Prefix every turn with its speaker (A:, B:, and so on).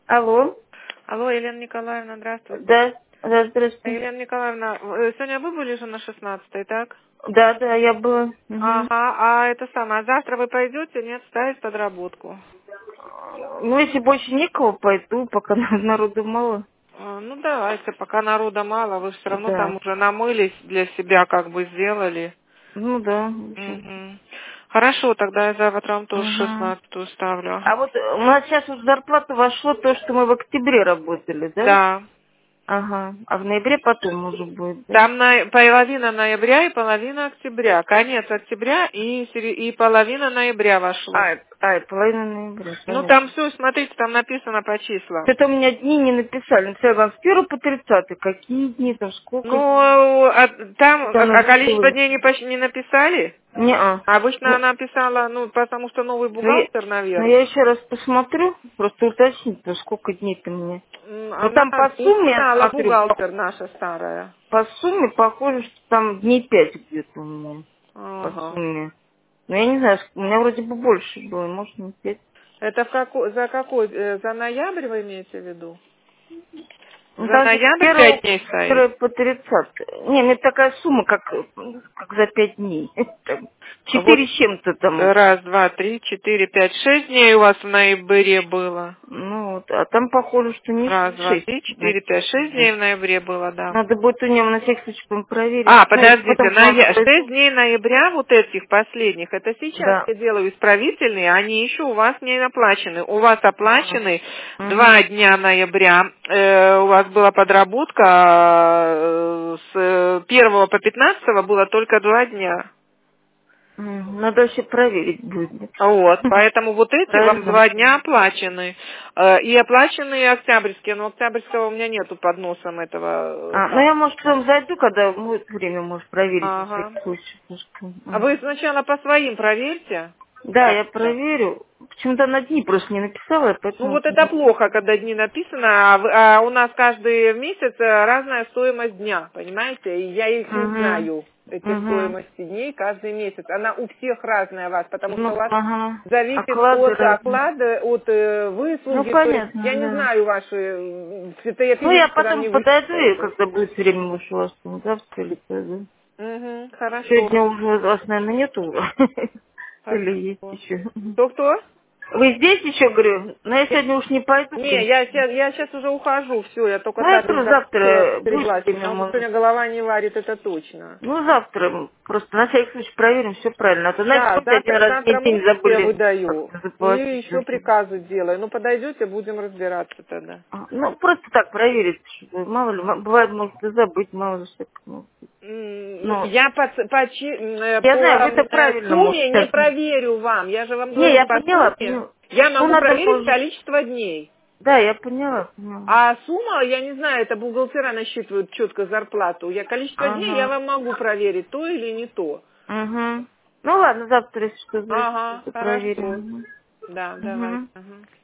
A: Алло.
B: Алло, Елена Николаевна, здравствуйте.
A: Да, да, здравствуйте.
B: Елена Николаевна, сегодня вы были же на 16-й, так?
A: Да, да, я была. Мгм.
B: Ага, а это самое, завтра вы пойдете, нет, ставить подработку?
A: Ну, если больше некого, пойду, пока народу мало.
B: Ну, давайте, пока народа мало, вы все равно
A: Да.
B: там уже намылись, для себя как бы сделали.
A: Ну да, в общем.
B: Мгм. Хорошо, тогда я завтра вам тоже
A: Мгм.
B: 16-ю ставлю.
A: А вот у нас сейчас вот в зарплату вошло то, что мы в октябре работали, да?
B: Да.
A: Ага. А в ноябре потом уже будет, да?
B: Там половина ноября и половина октября. Конец октября и половина ноября вошло.
A: Половина ноября,
B: Ну, там
A: понятно.
B: все, смотрите, там написано по числам.
A: Что-то у меня дни не написали. Написали вам с 1 по 30. Какие дни там, сколько дней?
B: Ну, там
A: Что-то оно
B: количество
A: сбилось.
B: дней не написали.
A: Не-а.
B: Обычно
A: Ну,
B: она писала, ну, потому что новый
A: Ну я,
B: бухгалтер,
A: ну, я
B: наверное.
A: еще раз посмотрю, просто уточнить, ну, сколько дней-то мне. Ну,
B: Она
A: там по
B: не
A: сумме, я
B: писала,
A: смотрю,
B: бухгалтер наша старая.
A: по сумме похоже, что там дней 5 где-то у меня, по
B: Ага.
A: сумме. Но я не знаю, у меня вроде бы больше было, может, не 5.
B: Это за ноябрь вы имеете в виду?
A: Ну,
B: За
A: там же с
B: ноябрь
A: 1
B: 5 дней стоит?
A: по 30. Не, мне такая сумма, как за 5 дней. Там
B: Вот
A: 4 с чем-то там.
B: раз, два, три, четыре, пять, 6 дней у вас в ноябре было.
A: Ну, вот, а там похоже, что не
B: Раз, два,
A: 6
B: три, четыре, пять, 6 дней в ноябре было, да.
A: Надо будет у него на всякий случай по-моему, проверить.
B: А,
A: Ну, если
B: подождите,
A: потом к вам
B: 6
A: подойду.
B: дней ноября вот этих последних, это сейчас
A: Да.
B: я делаю исправительные, они еще у вас не оплачены. У вас
A: Ага.
B: оплачены
A: Угу.
B: 2 дня ноября, у вас была подработка, с 1 по 15 было только 2 дня.
A: Надо вообще проверить будет.
B: Вот, поэтому вот эти вам
A: Правильно?
B: 2 дня оплачены. И оплачены октябрьские, но октябрьского у меня нету под носом этого.
A: Ну я, может, потом зайду, когда будет время, может, проверить на
B: Ага.
A: всякий случай. потому что,
B: А вы сначала по своим проверьте.
A: Да,
B: Как
A: я
B: это?
A: проверю. Почему-то на дни просто не написала, я
B: Ну
A: поэтому...
B: вот это плохо, когда дни написано, а у нас каждый месяц разная стоимость дня, понимаете? И я их не
A: Угу.
B: знаю, эти
A: Угу.
B: стоимости дней каждый месяц. Она у всех разная у вас, потому что у
A: Ну,
B: вас
A: ага.
B: зависит
A: Оклады
B: от
A: разные.
B: оклада, от
A: Ну,
B: выслуги. То есть
A: понятно,
B: я не
A: да.
B: знаю ваши, это я
A: Ну, я
B: физически там
A: потом
B: не
A: подойду, и
B: высчитаю.
A: когда будет время, может, у вас там завтра или когда.
B: Угу, хорошо.
A: Сегодня уже вас, наверное, нету. Или есть
B: Хорошо.
A: еще.
B: Кто-кто?
A: Вы здесь еще, говорю? Но я сегодня уж не пойду, в
B: Не,
A: принципе.
B: я сейчас уже ухожу, все, я только
A: Ну, я
B: так
A: скажу,
B: из-за
A: завтра будет
B: стряглась,
A: время,
B: потому что
A: может.
B: сегодня голова не варит, это точно.
A: Ну, завтра просто на всякий случай проверим, все правильно. А то, знаете,
B: Да,
A: помните, один раз мне
B: завтра
A: день
B: можно я
A: забыли
B: выдаю,
A: как-то
B: и
A: заплатить.
B: еще приказы делаю. Ну, подойдете, будем разбираться тогда.
A: Ну, просто так проверить, чтобы, мало ли, бывает, может и забыть, мало ли что.
B: Ну,
A: Ну,
B: я
A: я знаю, вы это правильно, может,
B: сумме не
A: так.
B: проверю вам, я же вам
A: Не,
B: говорю
A: я
B: по
A: поняла,
B: сумме.
A: поняла.
B: Я
A: Ну,
B: могу
A: надо,
B: проверить
A: может...
B: количество дней.
A: Да, я поняла.
B: А сумма, я не знаю, это бухгалтера насчитывают четко зарплату. Количество дней я
A: Ага.
B: вам могу проверить, то или не то.
A: Угу. Ну ладно, завтра, если что, зайду,
B: Ага,
A: что-то
B: хорошо.
A: проверим.
B: Да, давайте.
A: Угу.
B: Ага.